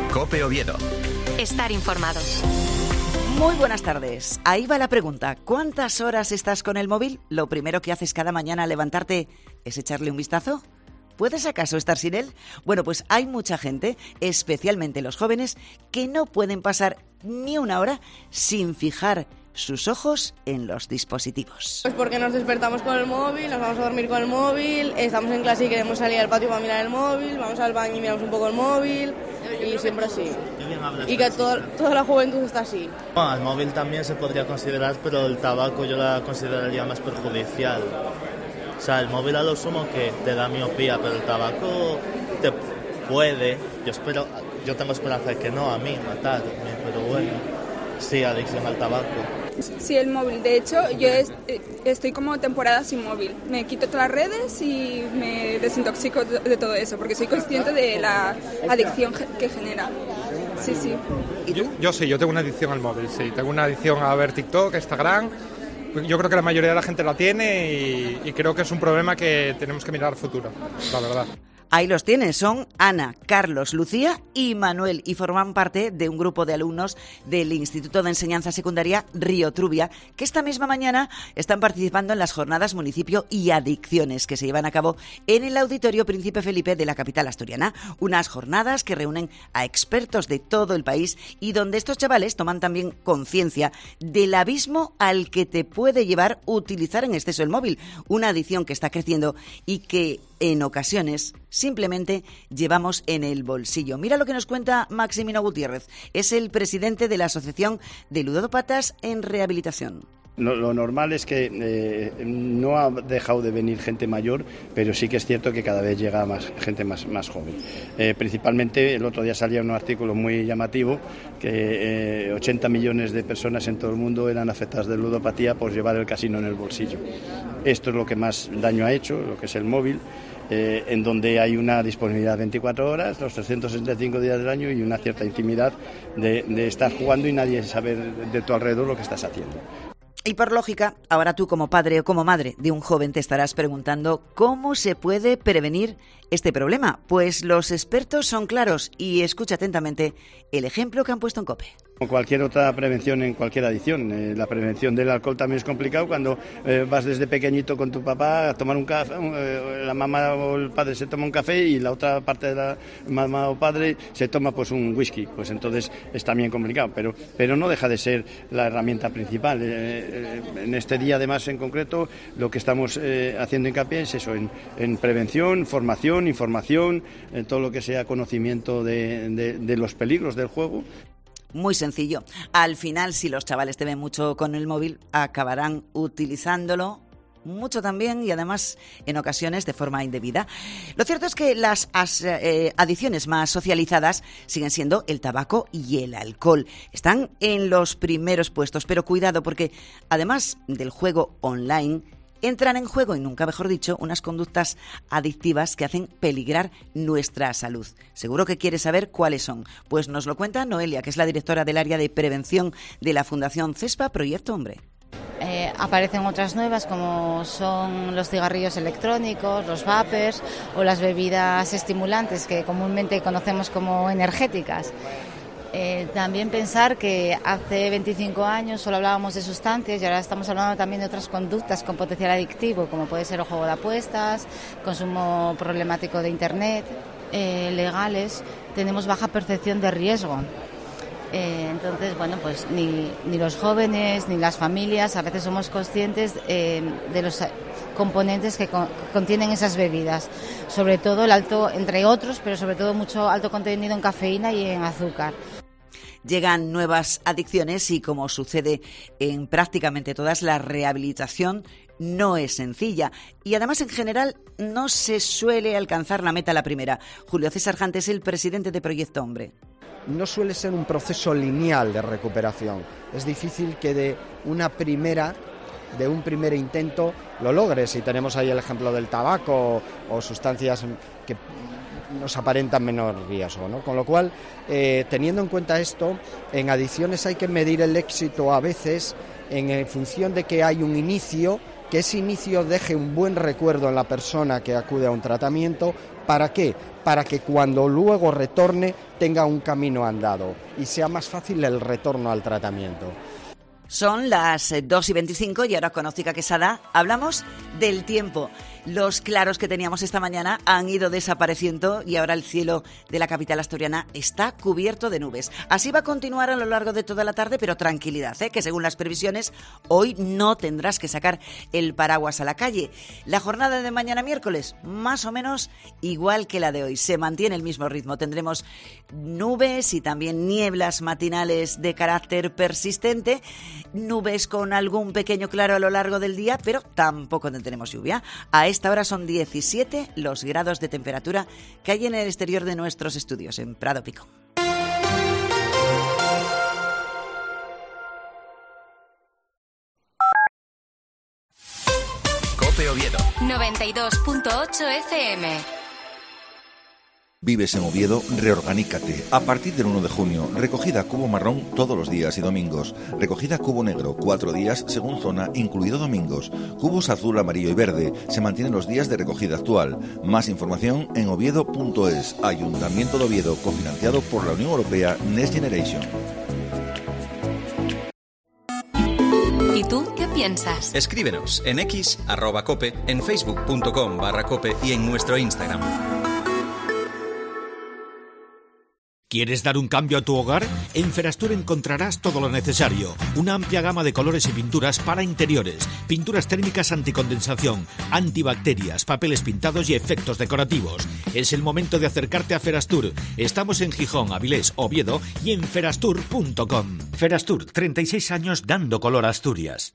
COPE Oviedo. Estar informado. Muy buenas tardes. Ahí va la pregunta. ¿Cuántas horas estás con el móvil? ¿Lo primero que haces cada mañana al levantarte es echarle un vistazo? ¿Puedes acaso estar sin él? Bueno, pues hay mucha gente, especialmente los jóvenes, que no pueden pasar ni una hora sin fijar sus ojos en los dispositivos. Pues porque nos despertamos con el móvil, nos vamos a dormir con el móvil, estamos en clase y queremos salir al patio para mirar el móvil, vamos al baño y miramos un poco el móvil, y siempre así. Y que toda la juventud está así. Bueno, el móvil también se podría considerar, pero el tabaco yo la consideraría más perjudicial. O sea, el móvil a lo sumo que te da miopía, pero el tabaco te puede, yo tengo esperanza de que no, a mí, matar, pero bueno, sí, adicción al tabaco. Sí, el móvil. De hecho, yo estoy como temporada sin móvil. Me quito todas las redes y me desintoxico de todo eso, porque soy consciente de la adicción que genera. Sí, sí. Yo tengo una adicción al móvil, sí. Tengo una adicción a ver TikTok, Instagram. Yo creo que la mayoría de la gente la tiene y creo que es un problema que tenemos que mirar al futuro, la verdad. Ahí los tienes, son Ana, Carlos, Lucía y Manuel, y forman parte de un grupo de alumnos del Instituto de Enseñanza Secundaria Río Trubia, que esta misma mañana están participando en las jornadas Municipio y Adicciones, que se llevan a cabo en el Auditorio Príncipe Felipe de la capital asturiana. Unas jornadas que reúnen a expertos de todo el país y donde estos chavales toman también conciencia del abismo al que te puede llevar utilizar en exceso el móvil, una adicción que está creciendo y que en ocasiones simplemente llevamos en el bolsillo. Mira lo que nos cuenta Maximino Gutiérrez. Es el presidente de la Asociación de Ludópatas en Rehabilitación. Lo normal es que no ha dejado de venir gente mayor, pero sí que es cierto que cada vez llega más gente más joven. Principalmente, el otro día salía un artículo muy llamativo que 80 millones de personas en todo el mundo eran afectadas de ludopatía por llevar el casino en el bolsillo. Esto es lo que más daño ha hecho, lo que es el móvil, en donde hay una disponibilidad 24 horas, los 365 días del año y una cierta intimidad de estar jugando y nadie sabe de tu alrededor lo que estás haciendo. Y por lógica, ahora tú como padre o como madre de un joven te estarás preguntando ¿cómo se puede prevenir este problema? Pues los expertos son claros y escucha atentamente el ejemplo que han puesto en COPE. Como cualquier otra prevención en cualquier adicción, la prevención del alcohol también es complicado cuando vas desde pequeñito con tu papá a tomar un café, la mamá o el padre se toma un café y la otra parte de la mamá o padre se toma pues un whisky, pues entonces es también complicado, pero no deja de ser la herramienta principal. En este día además en concreto lo que estamos haciendo hincapié es eso, en prevención, formación, información, en todo lo que sea conocimiento de los peligros del juego. Muy sencillo. Al final, si los chavales te ven mucho con el móvil, acabarán utilizándolo mucho también y además en ocasiones de forma indebida. Lo cierto es que las adicciones más socializadas siguen siendo el tabaco y el alcohol. Están en los primeros puestos, pero cuidado porque además del juego online, entran en juego, y nunca mejor dicho, unas conductas adictivas que hacen peligrar nuestra salud. Seguro que quieres saber cuáles son. Pues nos lo cuenta Noelia, que es la directora del área de prevención de la Fundación CESPA Proyecto Hombre. Aparecen otras nuevas como son los cigarrillos electrónicos, los vapers o las bebidas estimulantes que comúnmente conocemos como energéticas. También pensar que hace 25 años solo hablábamos de sustancias y ahora estamos hablando también de otras conductas con potencial adictivo, como puede ser el juego de apuestas, consumo problemático de internet, legales. Tenemos baja percepción de riesgo. Entonces, bueno, pues ni los jóvenes ni las familias a veces somos conscientes de los componentes que contienen esas bebidas, sobre todo el alto, entre otros, pero sobre todo mucho alto contenido en cafeína y en azúcar. Llegan nuevas adicciones y, como sucede en prácticamente todas, la rehabilitación no es sencilla y además en general no se suele alcanzar la meta a la primera. Julio César Jante es el presidente de Proyecto Hombre. No suele ser un proceso lineal de recuperación. Es difícil que de un primer intento lo logres. Y tenemos ahí el ejemplo del tabaco o sustancias que nos aparentan menor riesgo, ¿no? Con lo cual, teniendo en cuenta esto, en adicciones hay que medir el éxito a veces en función de que hay un inicio que ese inicio deje un buen recuerdo en la persona que acude a un tratamiento. ¿Para qué? Para que cuando luego retorne tenga un camino andado y sea más fácil el retorno al tratamiento. Son las 2:25 y ahora con Óptica Quesada hablamos del tiempo. Los claros que teníamos esta mañana han ido desapareciendo y ahora el cielo de la capital asturiana está cubierto de nubes. Así va a continuar a lo largo de toda la tarde, pero tranquilidad, que según las previsiones hoy no tendrás que sacar el paraguas a la calle. La jornada de mañana miércoles, más o menos igual que la de hoy, se mantiene el mismo ritmo. Tendremos nubes y también nieblas matinales de carácter persistente, nubes con algún pequeño claro a lo largo del día, pero tampoco tendremos lluvia. A esta hora son 17 los grados de temperatura que hay en el exterior de nuestros estudios, en Prado Pico. COPE Oviedo 92.8 FM. Vives en Oviedo, reorganícate. A partir del 1 de junio, recogida cubo marrón todos los días y domingos. Recogida cubo negro, 4 días según zona, incluido domingos. Cubos azul, amarillo y verde. Se mantienen los días de recogida actual. Más información en oviedo.es. Ayuntamiento de Oviedo, cofinanciado por la Unión Europea Next Generation. ¿Y tú qué piensas? Escríbenos en X, @cope, en facebook.com/cope y en nuestro Instagram. ¿Quieres dar un cambio a tu hogar? En Ferastur encontrarás todo lo necesario. Una amplia gama de colores y pinturas para interiores, pinturas térmicas anticondensación, antibacterias, papeles pintados y efectos decorativos. Es el momento de acercarte a Ferastur. Estamos en Gijón, Avilés, Oviedo y en ferastur.com. Ferastur, 36 años dando color a Asturias.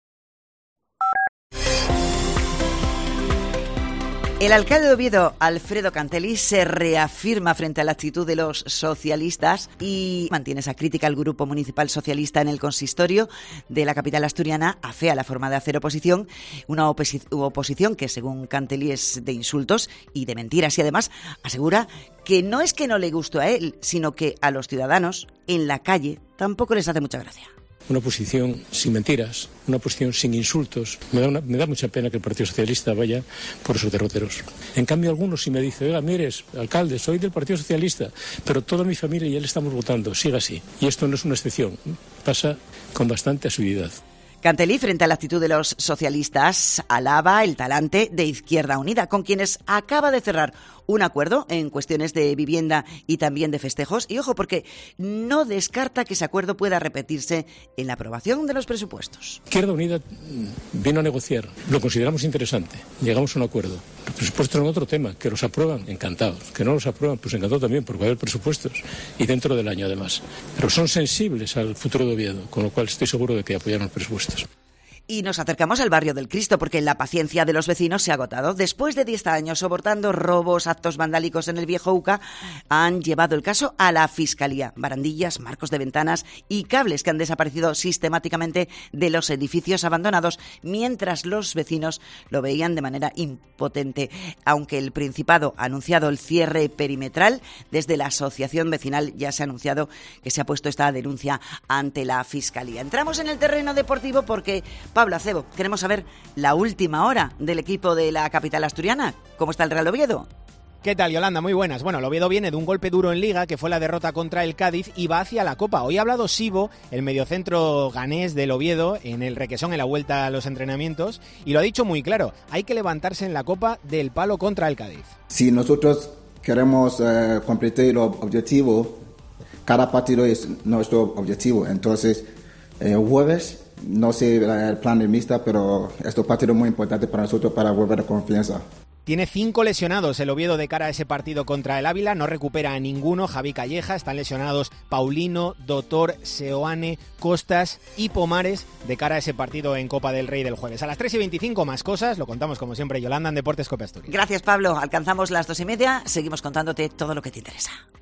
El alcalde de Oviedo, Alfredo Cantelli, se reafirma frente a la actitud de los socialistas y mantiene esa crítica al grupo municipal socialista en el consistorio de la capital asturiana, afea la forma de hacer oposición, una oposición que según Cantelli es de insultos y de mentiras, y además asegura que no es que no le guste a él, sino que a los ciudadanos en la calle tampoco les hace mucha gracia. Una oposición sin mentiras, una oposición sin insultos. Me da mucha pena que el Partido Socialista vaya por esos derroteros. En cambio, algunos si me dicen, oiga, mires, alcalde, soy del Partido Socialista, pero toda mi familia y él estamos votando, siga así. Y esto no es una excepción, pasa con bastante asiduidad. Cantelli, frente a la actitud de los socialistas, alaba el talante de Izquierda Unida, con quienes acaba de cerrar un acuerdo en cuestiones de vivienda y también de festejos. Y ojo, porque no descarta que ese acuerdo pueda repetirse en la aprobación de los presupuestos. Izquierda Unida vino a negociar, lo consideramos interesante, llegamos a un acuerdo. Los presupuestos son otro tema, que los aprueban, encantados. Que no los aprueban, pues encantado también, porque va a haber presupuestos y dentro del año además. Pero son sensibles al futuro de Oviedo, con lo cual estoy seguro de que apoyarán los presupuestos. Y nos acercamos al barrio del Cristo porque la paciencia de los vecinos se ha agotado. Después de 10 años soportando robos, actos vandálicos en el viejo UCA, han llevado el caso a la Fiscalía. Barandillas, marcos de ventanas y cables que han desaparecido sistemáticamente de los edificios abandonados, mientras los vecinos lo veían de manera impotente. Aunque el Principado ha anunciado el cierre perimetral, desde la asociación vecinal ya se ha anunciado que se ha puesto esta denuncia ante la Fiscalía. Entramos en el terreno deportivo porque Pablo Acebo, queremos saber la última hora del equipo de la capital asturiana. ¿Cómo está el Real Oviedo? ¿Qué tal, Yolanda? Muy buenas. Bueno, el Oviedo viene de un golpe duro en Liga, que fue la derrota contra el Cádiz, y va hacia la Copa. Hoy ha hablado Sibo, el mediocentro ganés del Oviedo, en el Requesón, en la vuelta a los entrenamientos, y lo ha dicho muy claro, hay que levantarse en la Copa del palo contra el Cádiz. Si nosotros queremos completar el objetivo, cada partido es nuestro objetivo. Entonces, jueves, no sé el plan de mixta, pero este partido es muy importante para nosotros para volver a confianza. Tiene 5 lesionados el Oviedo de cara a ese partido contra el Ávila, no recupera a ninguno. Javi Calleja, están lesionados Paulino, Dotor, Seoane, Costas y Pomares de cara a ese partido en Copa del Rey del jueves. A las 3:25 más cosas, lo contamos como siempre, Yolanda, en Deportes COPE Asturias. Gracias, Pablo. Alcanzamos las 2:30, seguimos contándote todo lo que te interesa.